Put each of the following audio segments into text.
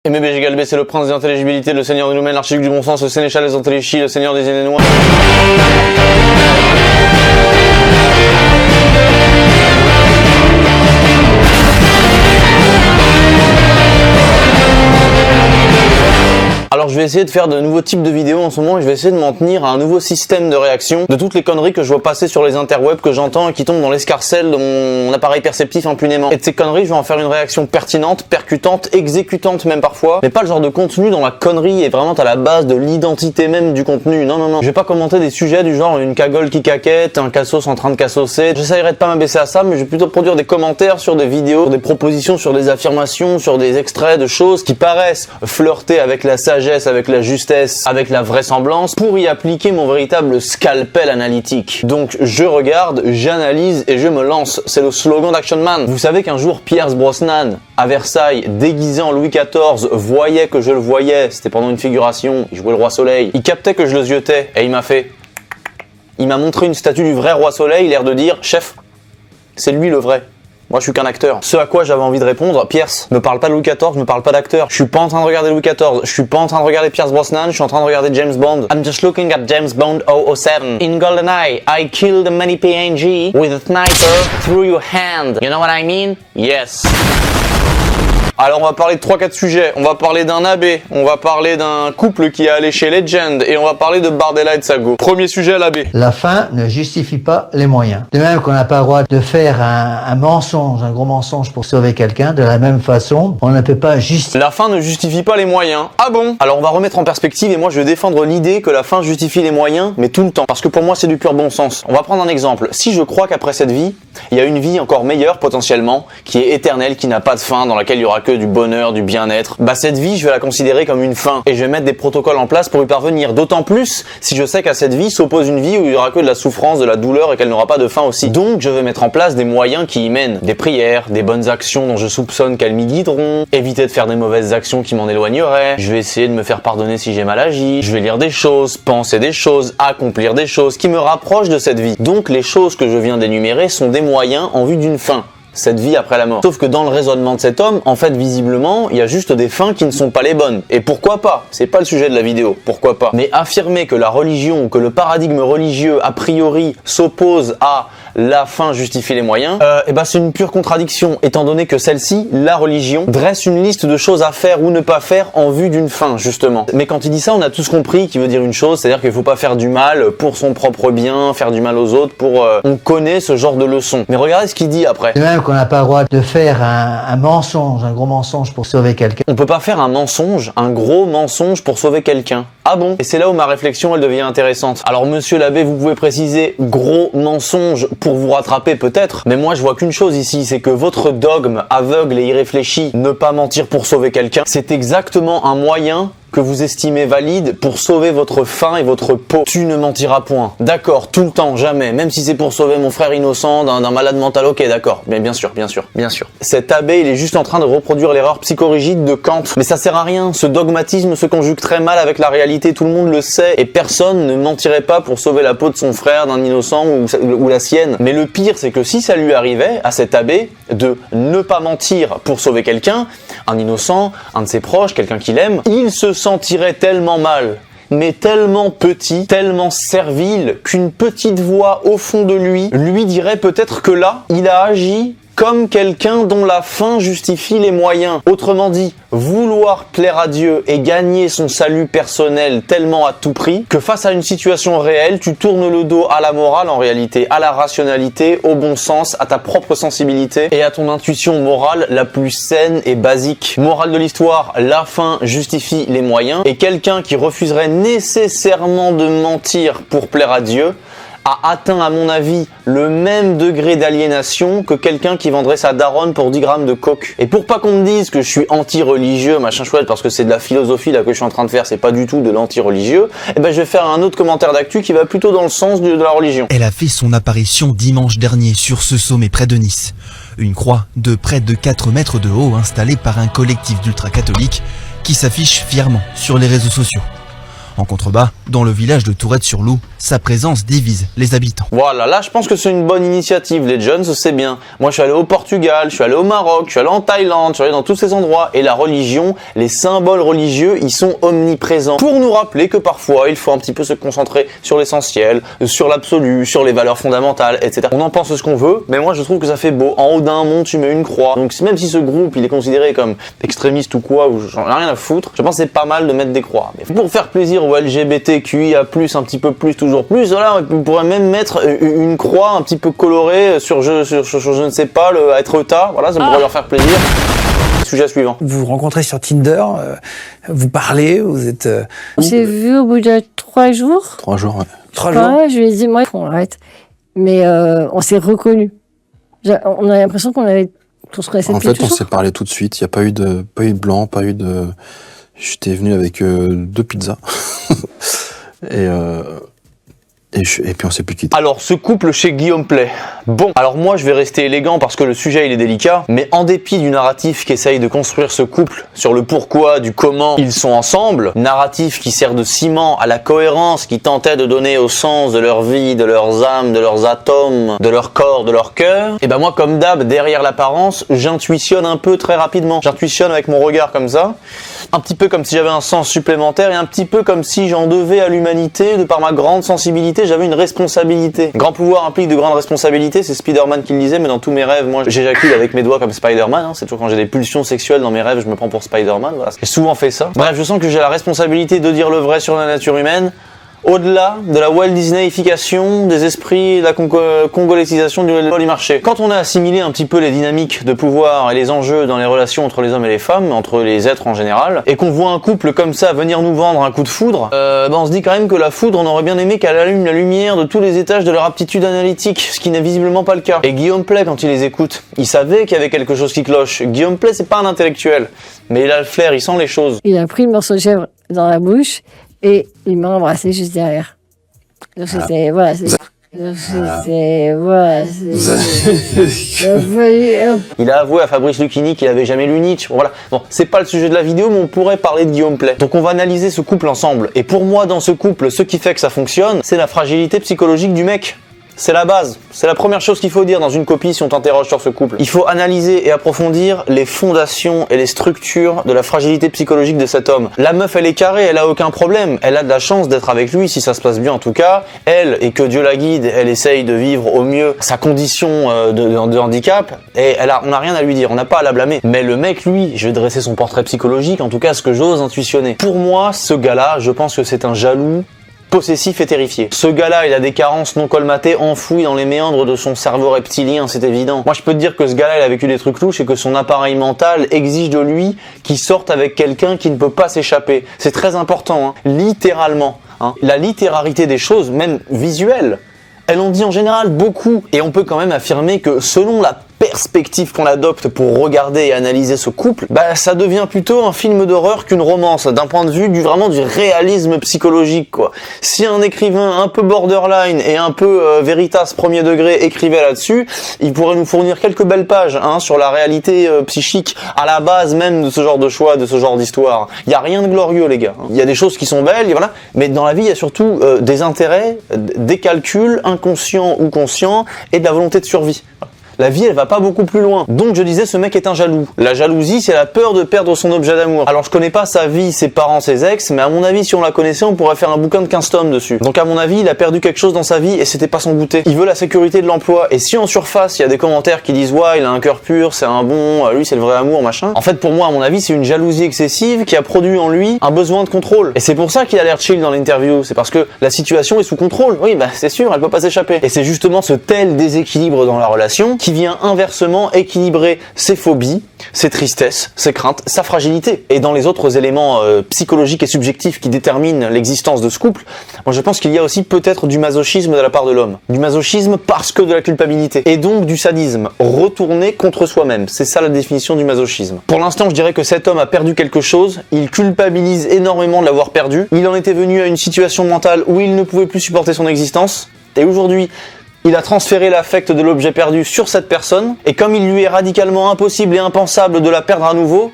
Aimé BG Galbé, c'est le prince des intelligibilités, le seigneur du Noumen, l'archiduc du bon sens, le sénéchal des intellichis, le seigneur des Inénois. Alors je vais essayer de faire de nouveaux types de vidéos en ce moment et je vais essayer de m'en tenir à un nouveau système de réaction de toutes les conneries que je vois passer sur les interwebs, que j'entends et qui tombent dans l'escarcelle de mon appareil perceptif impunément. Et de ces conneries, je vais en faire une réaction pertinente, percutante, exécutante même parfois, mais pas le genre de contenu dont la connerie est vraiment à la base de l'identité même du contenu. Non, non, non. Je vais pas commenter des sujets du genre une cagole qui caquette, un cassos en train de cassosser. J'essayerai de pas m'abaisser à ça, mais je vais plutôt produire des commentaires sur des vidéos, des propositions sur des affirmations, sur des extraits de choses qui paraissent flirter avec la sagesse, avec la justesse, avec la vraisemblance, pour y appliquer mon véritable scalpel analytique. Donc je regarde, j'analyse et je me lance. C'est le slogan d'Action Man. Vous savez qu'un jour Pierce Brosnan, à Versailles, déguisé en Louis XIV, voyait que je le voyais. C'était pendant une figuration, il jouait le roi soleil. Il captait que je le ziotais et il m'a fait... Il m'a montré une statue du vrai roi soleil, l'air de dire « Chef, c'est lui le vrai. Moi, je suis qu'un acteur. » Ce à quoi j'avais envie de répondre, Pierce, me parle pas de Louis XIV, me parle pas d'acteur. Je suis pas en train de regarder Louis XIV, je suis pas en train de regarder Pierce Brosnan, je suis en train de regarder James Bond. I'm just looking at James Bond 007. In GoldenEye, I killed many PNG with a sniper through your hand. You know what I mean? Yes. Alors on va parler de 3-4 sujets, on va parler d'un abbé, on va parler d'un couple qui est allé chez Legend et on va parler de Bardella et de Sago. Premier sujet, l'abbé. La fin ne justifie pas les moyens. De même qu'on n'a pas le droit de faire un mensonge, un gros mensonge pour sauver quelqu'un, de la même façon, on ne peut pas justifier. La fin ne justifie pas les moyens. Ah bon? Alors on va remettre en perspective et moi je vais défendre l'idée que la fin justifie les moyens, mais tout le temps. Parce que pour moi c'est du pur bon sens. On va prendre un exemple. Si je crois qu'après cette vie, il y a une vie encore meilleure potentiellement, qui est éternelle, qui n'a pas de fin, dans laquelle il y aura que du bonheur, du bien-être, bah cette vie je vais la considérer comme une fin et je vais mettre des protocoles en place pour y parvenir, d'autant plus si je sais qu'à cette vie s'oppose une vie où il y aura que de la souffrance, de la douleur et qu'elle n'aura pas de fin aussi. Donc je vais mettre en place des moyens qui y mènent, des prières, des bonnes actions dont je soupçonne qu'elles m'y guideront, éviter de faire des mauvaises actions qui m'en éloigneraient, je vais essayer de me faire pardonner si j'ai mal agi, je vais lire des choses, penser des choses, accomplir des choses qui me rapprochent de cette vie. Donc les choses que je viens d'énumérer sont des moyens en vue d'une fin. Cette vie après la mort. Sauf que dans le raisonnement de cet homme, en fait, visiblement, il y a juste des fins qui ne sont pas les bonnes. Et pourquoi pas? C'est pas le sujet de la vidéo. Pourquoi pas? Mais affirmer que la religion, que le paradigme religieux, a priori, s'oppose à la fin justifie les moyens, c'est une pure contradiction, étant donné que celle-ci, la religion, dresse une liste de choses à faire ou ne pas faire en vue d'une fin, justement. Mais quand il dit ça, on a tous compris qu'il veut dire une chose, c'est-à-dire qu'il faut pas faire du mal pour son propre bien, faire du mal aux autres pour... On connaît ce genre de leçon. Mais regardez ce qu'il dit après. De même qu'on n'a pas le droit de faire un mensonge, un gros mensonge pour sauver quelqu'un. On peut pas faire un mensonge, un gros mensonge pour sauver quelqu'un. Ah bon? Et c'est là où ma réflexion, elle devient intéressante. Alors monsieur l'abbé, vous pouvez préciser gros mensonge pour vous rattraper peut-être, mais moi je vois qu'une chose ici, c'est que votre dogme aveugle et irréfléchi, ne pas mentir pour sauver quelqu'un, c'est exactement un moyen que vous estimez valide pour sauver votre faim et votre peau. Tu ne mentiras point. D'accord, tout le temps, jamais. Même si c'est pour sauver mon frère innocent d'un malade mental, ok, d'accord. Mais bien sûr. Cet abbé, il est juste en train de reproduire l'erreur psychorigide de Kant. Mais ça sert à rien. Ce dogmatisme se conjugue très mal avec la réalité. Tout le monde le sait. Et personne ne mentirait pas pour sauver la peau de son frère, d'un innocent ou la sienne. Mais le pire, c'est que si ça lui arrivait, à cet abbé, de ne pas mentir pour sauver quelqu'un, un innocent, un de ses proches, quelqu'un qu'il aime, il se sentirait tellement mal, mais tellement petit, tellement servile, qu'une petite voix au fond de lui dirait peut-être que là, il a agi comme quelqu'un dont la fin justifie les moyens. Autrement dit, vouloir plaire à Dieu et gagner son salut personnel tellement à tout prix que face à une situation réelle, tu tournes le dos à la morale en réalité, à la rationalité, au bon sens, à ta propre sensibilité et à ton intuition morale la plus saine et basique. Morale de l'histoire, la fin justifie les moyens et quelqu'un qui refuserait nécessairement de mentir pour plaire à Dieu a atteint à mon avis le même degré d'aliénation que quelqu'un qui vendrait sa daronne pour 10 grammes de coke. Et pour pas qu'on me dise que je suis anti-religieux, machin chouette, parce que c'est de la philosophie là que je suis en train de faire, c'est pas du tout de l'anti-religieux, je vais faire un autre commentaire d'actu qui va plutôt dans le sens de la religion. Elle a fait son apparition dimanche dernier sur ce sommet près de Nice. Une croix de près de 4 mètres de haut installée par un collectif d'ultra-catholiques qui s'affiche fièrement sur les réseaux sociaux. En contrebas, dans le village de Tourette-sur-Loup, sa présence divise les habitants. Voilà, là je pense que c'est une bonne initiative, les jeunes, c'est bien. Moi je suis allé au Portugal, je suis allé au Maroc, je suis allé en Thaïlande, je suis allé dans tous ces endroits, et la religion, les symboles religieux, ils sont omniprésents. Pour nous rappeler que parfois, il faut un petit peu se concentrer sur l'essentiel, sur l'absolu, sur les valeurs fondamentales, etc. On en pense ce qu'on veut, mais moi je trouve que ça fait beau. En haut d'un mont, tu mets une croix. Donc même si ce groupe, il est considéré comme extrémiste ou quoi, ou j'en ai rien à foutre, je pense que c'est pas mal de mettre des croix. Mais pour faire plaisir aux LGBTQIA+, un petit peu plus, toujours plus, voilà, on pourrait même mettre une croix un petit peu colorée sur je ne sais pas, le être-ta, voilà, ça pourrait leur faire plaisir. Sujet suivant. Vous vous rencontrez sur Tinder, vous parlez, vous êtes... On s'est vu au bout de 3 jours. 3 jours, ouais. 3 jours. Je lui ai dit, moi, on arrête. Mais on s'est reconnus. On a l'impression qu'on se connaissait En depuis fait, on toujours. s'est parlé tout de suite. Il n'y a pas eu de blanc, pas eu de... J'étais venu avec 2 pizzas. Et puis on s'est plus quitté. Alors, ce couple chez Guillaume Play. Bon, alors moi je vais rester élégant parce que le sujet il est délicat, mais en dépit du narratif qui essaye de construire ce couple sur le pourquoi, du comment ils sont ensemble, narratif qui sert de ciment à la cohérence, qui tentait de donner au sens de leur vie, de leurs âmes, de leurs atomes, de leur corps, de leur cœur, et ben moi comme d'hab, derrière l'apparence, j'intuitionne un peu très rapidement. J'intuitionne avec mon regard comme ça, un petit peu comme si j'avais un sens supplémentaire et un petit peu comme si j'en devais à l'humanité, de par ma grande sensibilité, j'avais une responsabilité. Grand pouvoir implique de grandes responsabilités, c'est Spider-Man qui le disait, mais dans tous mes rêves, moi j'éjacule avec mes doigts comme Spider-Man, hein. C'est toujours quand j'ai des pulsions sexuelles dans mes rêves, je me prends pour Spider-Man, voilà. J'ai souvent fait ça. Bref, je sens que j'ai la responsabilité de dire le vrai sur la nature humaine, au-delà de la Walt Disneyification des esprits, de la congolésisation du marché. Quand on a assimilé un petit peu les dynamiques de pouvoir et les enjeux dans les relations entre les hommes et les femmes, entre les êtres en général, et qu'on voit un couple comme ça venir nous vendre un coup de foudre, on se dit quand même que la foudre, on aurait bien aimé qu'elle allume la lumière de tous les étages de leur aptitude analytique, ce qui n'est visiblement pas le cas. Et Guillaume Play, quand il les écoute, il savait qu'il y avait quelque chose qui cloche. Guillaume Play, c'est pas un intellectuel, mais il a le flair, il sent les choses. Il a pris le morceau de chèvre dans la bouche et il m'a embrassé juste derrière. Donc c'était, voilà, Il a avoué à Fabrice Lucchini qu'il avait jamais lu Nietzsche. Voilà. Bon, c'est pas le sujet de la vidéo, mais on pourrait parler de Guillaume Play. Donc on va analyser ce couple ensemble. Et pour moi, dans ce couple, ce qui fait que ça fonctionne, c'est la fragilité psychologique du mec. C'est la base, c'est la première chose qu'il faut dire dans une copie si on t'interroge sur ce couple. Il faut analyser et approfondir les fondations et les structures de la fragilité psychologique de cet homme. La meuf, elle est carrée, elle a aucun problème, elle a de la chance d'être avec lui si ça se passe bien en tout cas. Elle, et que Dieu la guide, elle essaye de vivre au mieux sa condition de handicap, et on n'a rien à lui dire, on n'a pas à la blâmer. Mais le mec, lui, je vais dresser son portrait psychologique, en tout cas ce que j'ose intuitionner. Pour moi, ce gars-là, je pense que c'est un jaloux possessif et terrifié. Ce gars-là, il a des carences non colmatées enfouies dans les méandres de son cerveau reptilien, c'est évident. Moi, je peux te dire que ce gars-là, il a vécu des trucs louches et que son appareil mental exige de lui qu'il sorte avec quelqu'un qui ne peut pas s'échapper. C'est très important, hein. Littéralement. Hein. La littérarité des choses, même visuelles, elles en dit en général beaucoup. Et on peut quand même affirmer que selon la perspective qu'on adopte pour regarder et analyser ce couple, ça devient plutôt un film d'horreur qu'une romance, d'un point de vue du réalisme psychologique, quoi. Si un écrivain un peu borderline et un peu Veritas premier degré écrivait là-dessus, il pourrait nous fournir quelques belles pages, hein, sur la réalité psychique à la base même de ce genre de choix, de ce genre d'histoire. Il y a rien de glorieux, les gars. Il y a des choses qui sont belles, et voilà, mais dans la vie, il y a surtout des intérêts, des calculs inconscients ou conscients et de la volonté de survie. La vie, elle va pas beaucoup plus loin. Donc je disais, ce mec est un jaloux. La jalousie, c'est la peur de perdre son objet d'amour. Alors je connais pas sa vie, ses parents, ses ex, mais à mon avis, si on la connaissait, on pourrait faire un bouquin de 15 tomes dessus. Donc à mon avis, il a perdu quelque chose dans sa vie et c'était pas son goûter. Il veut la sécurité de l'emploi. Et si en surface, il y a des commentaires qui disent « Ouais, il a un cœur pur, c'est un bon, lui c'est le vrai amour, machin », en fait pour moi, à mon avis, c'est une jalousie excessive qui a produit en lui un besoin de contrôle. Et c'est pour ça qu'il a l'air chill dans l'interview. C'est parce que la situation est sous contrôle. Oui, c'est sûr, elle peut pas s'échapper. Et c'est justement ce tel déséquilibre dans la relation qui vient inversement équilibrer ses phobies, ses tristesses, ses craintes, sa fragilité. Et dans les autres éléments psychologiques et subjectifs qui déterminent l'existence de ce couple, moi je pense qu'il y a aussi peut-être du masochisme de la part de l'homme. Du masochisme parce que de la culpabilité. Et donc du sadisme, retourné contre soi-même. C'est ça la définition du masochisme. Pour l'instant, je dirais que cet homme a perdu quelque chose, il culpabilise énormément de l'avoir perdu, il en était venu à une situation mentale où il ne pouvait plus supporter son existence, et aujourd'hui, il a transféré l'affect de l'objet perdu sur cette personne, et comme il lui est radicalement impossible et impensable de la perdre à nouveau,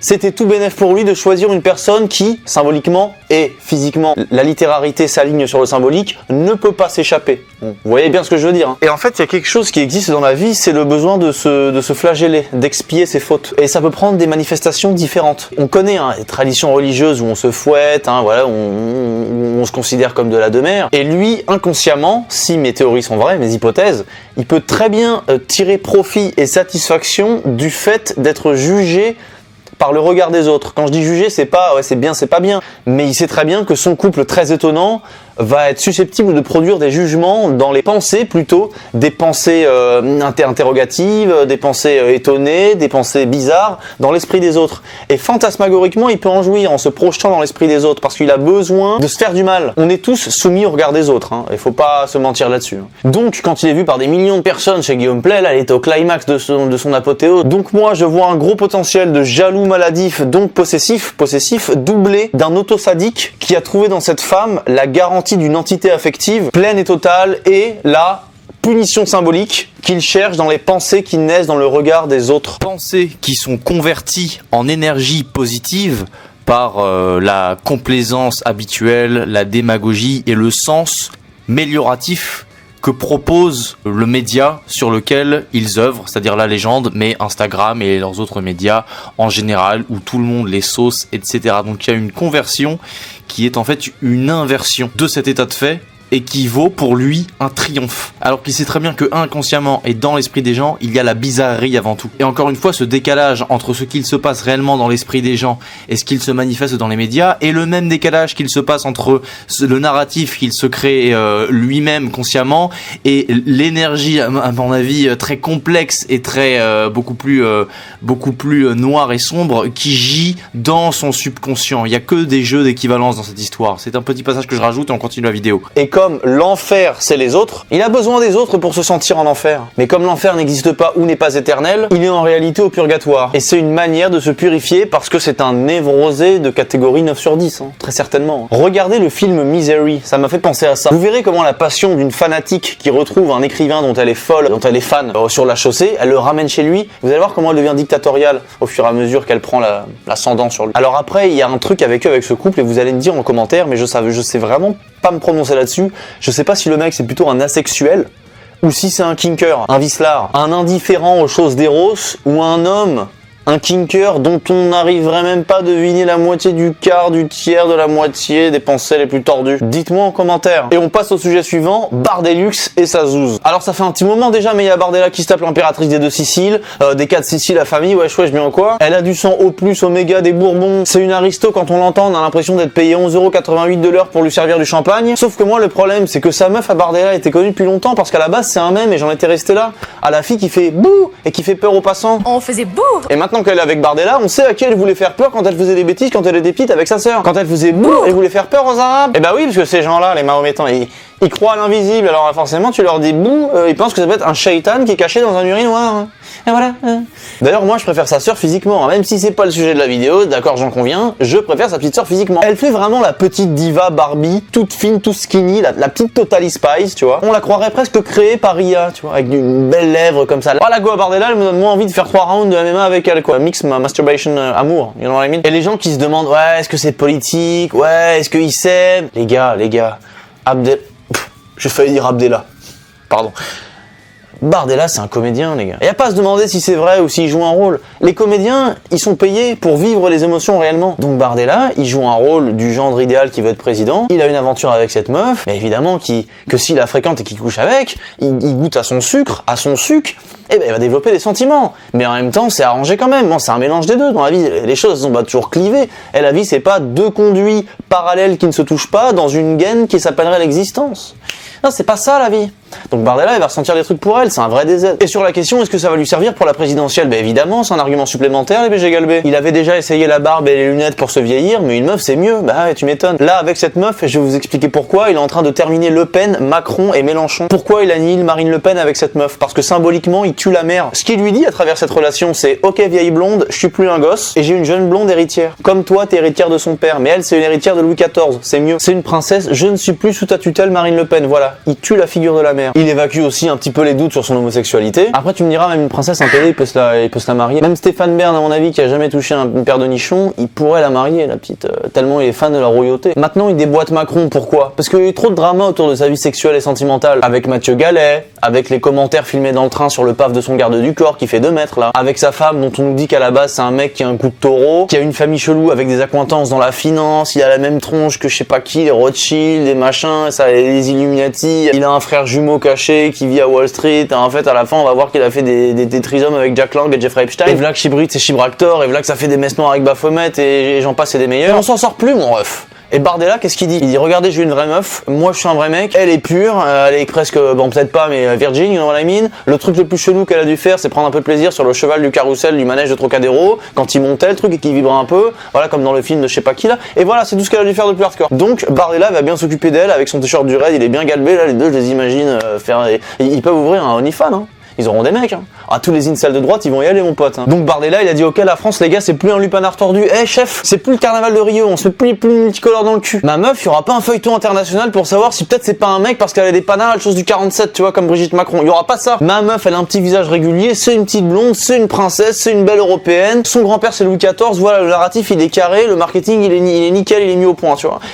C'était tout bénef pour lui de choisir une personne qui, symboliquement et physiquement, la littérarité s'aligne sur le symbolique, ne peut pas s'échapper. Bon, vous voyez bien ce que je veux dire. Hein. Et en fait, il y a quelque chose qui existe dans la vie, c'est le besoin de se flageller, d'expier ses fautes. Et ça peut prendre des manifestations différentes. On connaît les traditions religieuses où on se fouette, voilà, on se considère comme de la demeure. Et lui, inconsciemment, si mes théories sont vraies, mes hypothèses, il peut très bien tirer profit et satisfaction du fait d'être jugé par le regard des autres. Quand je dis juger, c'est pas c'est bien, c'est pas bien, mais il sait très bien que son couple très étonnant va être susceptible de produire des jugements dans les pensées plutôt, des pensées interrogatives, des pensées étonnées, des pensées bizarres dans l'esprit des autres. Et fantasmagoriquement, il peut en jouir en se projetant dans l'esprit des autres parce qu'il a besoin de se faire du mal. On est tous soumis au regard des autres, il faut pas se mentir là-dessus. Donc, quand il est vu par des millions de personnes chez Guillaume Pley, là, il était au climax de son apothéose. Donc moi, je vois un gros potentiel de jaloux maladif, donc possessif, doublé d'un autosadique qui a trouvé dans cette femme la garantie d'une entité affective pleine et totale et la punition symbolique qu'il cherche dans les pensées qui naissent dans le regard des autres. Pensées qui sont converties en énergie positive par la complaisance habituelle, la démagogie et le sens mélioratif que propose le média sur lequel ils œuvrent, c'est-à-dire la légende, mais Instagram et leurs autres médias en général, où tout le monde les sauce, etc. Donc il y a une conversion qui est en fait une inversion de cet état de fait et qui vaut pour lui un triomphe. Alors qu'il sait très bien que inconsciemment et dans l'esprit des gens, il y a la bizarrerie avant tout. Et encore une fois, ce décalage entre ce qu'il se passe réellement dans l'esprit des gens et ce qu'il se manifeste dans les médias est le même décalage qu'il se passe entre le narratif qu'il se crée lui-même consciemment et l'énergie, à mon avis, très complexe et très beaucoup plus noire et sombre qui gît dans son subconscient. Il y a que des jeux d'équivalence dans cette histoire. C'est un petit passage que je rajoute et on continue la vidéo. Et comme l'enfer, c'est les autres, il a besoin des autres pour se sentir en enfer. Mais comme l'enfer n'existe pas ou n'est pas éternel, il est en réalité au purgatoire. Et c'est une manière de se purifier parce que c'est un névrosé de catégorie 9 sur 10, très certainement. Regardez le film Misery, ça m'a fait penser à ça. Vous verrez comment la passion d'une fanatique qui retrouve un écrivain dont elle est folle, dont elle est fan sur la chaussée, elle le ramène chez lui. Vous allez voir comment elle devient dictatoriale au fur et à mesure qu'elle prend l'ascendant sur lui. Alors après, il y a un truc avec eux, avec ce couple, et vous allez me dire en commentaire, mais je sais vraiment pas me prononcer là-dessus. Je sais pas si le mec c'est plutôt un asexuel ou si c'est un kinker, un vicelard, un indifférent aux choses d'éros ou un homme, un kinker dont on n'arriverait même pas à deviner la moitié du quart, du tiers de la moitié des pensées les plus tordues. Dites-moi en commentaire. Et on passe au sujet suivant, Bardellux et sa zouze. Alors ça fait un petit moment déjà, mais il y a Bardella qui se tape l'impératrice des 2 Siciles, des 4 Siciles, la famille, wesh bien quoi. Elle a du sang O+, oméga, des Bourbons. C'est une aristo, quand on l'entend, on a l'impression d'être payé 11,88 € de l'heure pour lui servir du champagne. Sauf que moi, le problème, c'est que sa meuf à Bardella était connue depuis longtemps, parce qu'à la base, c'est un mème, et j'en étais resté là, à la fille qui fait bouh, et qui fait peur aux passants. On faisait bouh. Et maintenant qu'elle est avec Bardella, on sait à qui elle voulait faire peur quand elle faisait des bêtises quand elle était petite avec sa sœur. Quand elle faisait bouh, elle voulait faire peur aux Arabes. Et bah oui, parce que ces gens-là, les mahométans, ils croient à l'invisible. Alors forcément, tu leur dis bouh, ils pensent que ça peut être un shaitan qui est caché dans un urinoir. Et voilà. D'ailleurs, moi, je préfère sa sœur physiquement, même si c'est pas le sujet de la vidéo, d'accord, j'en conviens, je préfère sa petite sœur physiquement. Elle fait vraiment la petite diva Barbie, toute fine, toute skinny, la petite Totally Spice, tu vois. On la croirait presque créée par Ria, tu vois, avec une belle lèvre comme ça. Oh, la go à Bardella, elle me donne moins envie de faire 3 rounds de MMA avec elle, quoi. Mix masturbation amour, you know what I mean? Et les gens qui se demandent, ouais, est-ce que c'est politique? Ouais, est-ce qu'ils s'aiment? Les gars, j'ai failli dire Abdella. Pardon. Bardella, c'est un comédien, les gars. Et y a pas à se demander si c'est vrai ou s'il joue un rôle. Les comédiens, ils sont payés pour vivre les émotions réellement. Donc Bardella, il joue un rôle du gendre idéal qui veut être président. Il a une aventure avec cette meuf, mais évidemment que s'il la fréquente et qu'il couche avec, il goûte à son sucre, et ben il va développer des sentiments. Mais en même temps, c'est arrangé quand même. Bon, c'est un mélange des deux. Dans la vie, les choses sont pas toujours clivées. Et la vie, c'est pas 2 conduits parallèles qui ne se touchent pas dans une gaine qui s'appellerait l'existence. Non, c'est pas ça la vie. Donc Bardella, il va ressentir des trucs pour elle, c'est un vrai DZ. Et sur la question, est-ce que ça va lui servir pour la présidentielle? Ben évidemment, c'est un argument supplémentaire, les BG Galbé. Il avait déjà essayé la barbe et les lunettes pour se vieillir, mais une meuf, c'est mieux. Bah ouais, tu m'étonnes. Là, avec cette meuf, je vais vous expliquer pourquoi, il est en train de terminer Le Pen, Macron et Mélenchon. Pourquoi il annihile Marine Le Pen avec cette meuf? Parce que symboliquement, il tue la mère. Ce qu'il lui dit à travers cette relation, c'est « Ok, vieille blonde, je suis plus un gosse, et j'ai une jeune blonde héritière. Comme toi, t'es héritière de son père, mais elle, c'est une héritière de Louis XIV, c'est mieux. C'est une princesse, je ne suis plus sous ta tutelle, Marine Le Pen, voilà. Il tue la figure de la mère. belle-mère. Il évacue aussi un petit peu les doutes sur son homosexualité. Après, tu me diras, même une princesse, un télé, il peut se la marier. Même Stéphane Bern, à mon avis, qui a jamais touché une paire de nichons, il pourrait la marier, la petite, tellement il est fan de la royauté. Maintenant, il déboîte Macron. Pourquoi? Parce qu'il y a eu trop de drama autour de sa vie sexuelle et sentimentale. Avec Mathieu Gallet, avec les commentaires filmés dans le train sur le paf de son garde du corps qui fait 2 mètres là, avec sa femme dont on nous dit qu'à la base c'est un mec qui a un coup de taureau, qui a une famille chelou avec des accointances dans la finance, il a la même tronche que je sais pas qui, les Rothschild, les machins, ça, les Illuminati, il a un frère jumeau caché qui vit à Wall Street, et en fait à la fin on va voir qu'il a fait des trisomes avec Jack Lang et Jeffrey Epstein, et voilà que Chibrit c'est Chibractor, et voilà que ça fait des messes noires avec Baphomet, et j'en passe et des meilleurs. Et on s'en sort plus mon ref. Et Bardella, qu'est-ce qu'il dit? Il dit, regardez, j'ai une vraie meuf, moi je suis un vrai mec, elle est pure, elle est presque, bon peut-être pas, mais virgin, you know what I mean. Le truc le plus chelou qu'elle a dû faire, c'est prendre un peu de plaisir sur le cheval du carrousel du manège de Trocadéro, quand il montait le truc et qu'il vibrait un peu, voilà, comme dans le film de je sais pas qui là. Et voilà, c'est tout ce qu'elle a dû faire de plus hardcore. Donc Bardella va bien s'occuper d'elle avec son t-shirt du raid, il est bien galbé là, les deux, je les imagine faire, ils peuvent ouvrir un OnlyFans, hein. Ils auront des mecs, hein. Ah, tous les incels de droite, ils vont y aller, mon pote, hein. Donc Bardella, il a dit, ok, la France, les gars, c'est plus un lupanar tordu. Eh, chef, c'est plus le carnaval de Rio, on se met plus multicolore dans le cul. Ma meuf, il y aura pas un feuilleton international pour savoir si peut-être c'est pas un mec parce qu'elle a des panards, chose du 47, tu vois, comme Brigitte Macron. Il y aura pas ça. Ma meuf, elle a un petit visage régulier, c'est une petite blonde, c'est une princesse, c'est une belle européenne. Son grand-père, c'est Louis XIV, voilà, le narratif, il est carré, le marketing, il est nickel, il est mis au point, tu vois.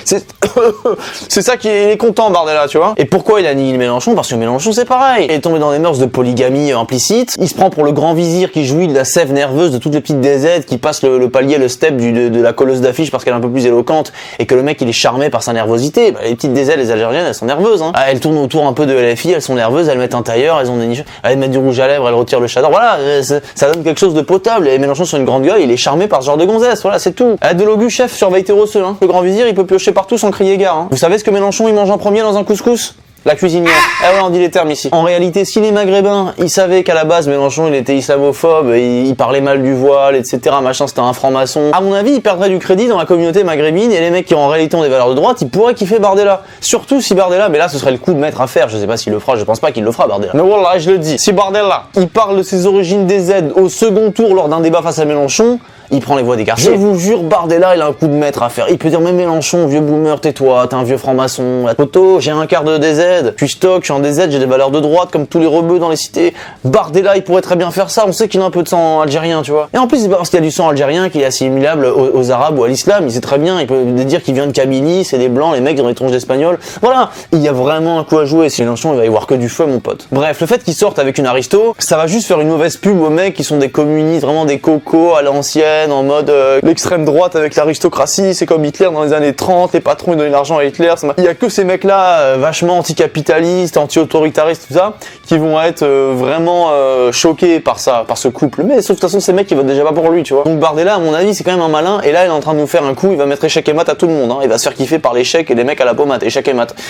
C'est ça qui est content, Bardella, tu vois. Et pourquoi il a nié Mélenchon? Parce que Mélenchon, c'est pareil. Il est tombé dans des mœurs de polygamie implicite. Il se prend pour le grand vizir qui jouit de la sève nerveuse de toutes les petites DZ qui passe le palier, le step de la colleuse d'affiche parce qu'elle est un peu plus éloquente et que le mec il est charmé par sa nervosité. Bah, les petites DZ, les Algériennes, elles sont nerveuses, hein. Elles tournent autour un peu de LFI, elles sont nerveuses, elles mettent un tailleur, elles ont des niches, elles mettent du rouge à lèvres, elles retirent le chador. Voilà, ça donne quelque chose de potable. Et Mélenchon sur une grande gueule, il est charmé par ce genre de gonzesse. Voilà, c'est tout. De l'Ogu, chef, surveille tes rosseux, hein. Le grand vizir, il peut piocher partout sans crier gare, hein. Vous savez ce que Mélenchon il mange en premier dans un couscous? La cuisinière. Ah ouais, on dit les termes ici. En réalité, si les Maghrébins, ils savaient qu'à la base, Mélenchon, il était islamophobe, il parlait mal du voile, etc., machin, c'était un franc-maçon. À mon avis, il perdrait du crédit dans la communauté maghrébine et les mecs qui en réalité ont des valeurs de droite, ils pourraient kiffer Bardella. Surtout si Bardella, mais là, ce serait le coup de mettre à faire. Je sais pas s'il le fera, je pense pas qu'il le fera, Bardella. Mais voilà, je le dis. Si Bardella, il parle de ses origines des Z au second tour lors d'un débat face à Mélenchon, il prend les voix des quartiers. Je vous jure, Bardella, il a un coup de maître à faire. Il peut dire, mais Mélenchon, vieux boomer, tais-toi, t'es un vieux franc-maçon. La photo, j'ai un quart de DZ. Je suis stock, je suis en DZ, j'ai des valeurs de droite comme tous les rebeux dans les cités. Bardella, il pourrait très bien faire ça. On sait qu'il a un peu de sang algérien, tu vois. Et en plus, c'est pas parce qu'il y a du sang algérien qu'il est assimilable aux Arabes ou à l'islam. Il sait très bien. Il peut dire qu'il vient de Kabylie, c'est des blancs, les mecs, ils ont des tronches d'espagnol. Voilà. Il y a vraiment un coup à jouer. Si Mélenchon, il va y voir que du feu, mon pote. Bref, le fait qu'il sorte avec une aristo, ça va juste faire une mauvaise pub aux mecs qui sont des communistes, vraiment des cocos à l'ancienne, en mode, l'extrême droite avec l'aristocratie, c'est comme Hitler dans les années 30, les patrons ils donnaient l'argent à Hitler. Il y a que ces mecs-là, vachement anticapitalistes, anti-autoritaristes, tout ça, qui vont être vraiment choqués par ça, par ce couple. Mais sauf de toute façon, ces mecs ils votent déjà pas pour lui, tu vois. Donc Bardella, à mon avis, c'est quand même un malin. Et là, il est en train de nous faire un coup. Il va mettre échec et mat à tout le monde. Hein. Il va se faire kiffer par l'échec et les mecs à la pommade. Échec et mat.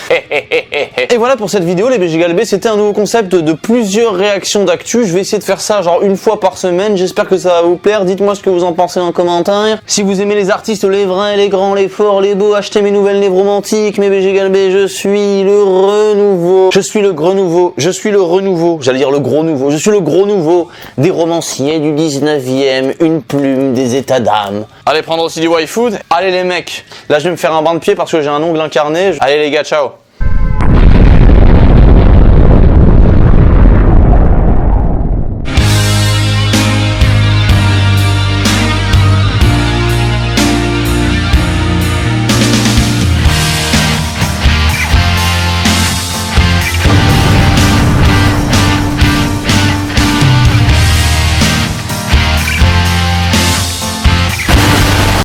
Et voilà pour cette vidéo, les BG Galbés. C'était un nouveau concept de plusieurs réactions d'actu. Je vais essayer de faire ça genre une fois par semaine. J'espère que ça va vous plaire. Dites-moi ce que vous en pensez en commentaire. Si vous aimez les artistes, les vrais, les grands, les forts, les beaux, achetez mes nouvelles névromantiques, mes BG Galbés, je suis le renouveau. Je suis le gros nouveau. Je suis le renouveau. J'allais dire le gros nouveau. Je suis le gros nouveau des romanciers du 19e, une plume des états d'âme. Allez prendre aussi du Y-Food. Allez les mecs, là je vais me faire un bain de pied parce que j'ai un ongle incarné. Allez les gars, ciao.